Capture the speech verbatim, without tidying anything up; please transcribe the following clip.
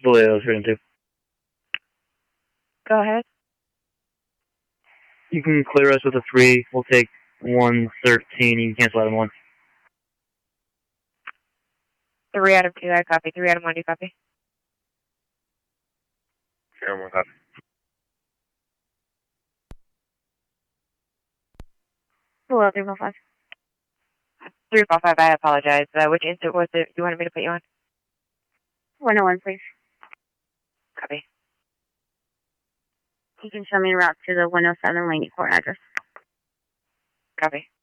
the way I was written to. Go ahead. You can clear us with a three. We'll take one thirteen. You can cancel out of one. Three out of two, I copy. Three out of one, do you copy? Three out of one, copy. Hello, three four five. three four five, I apologize. Uh, which instant was it you wanted me to put you on? one oh one, please. Copy. You can show me a route to the one oh seven Laney Court address. Copy.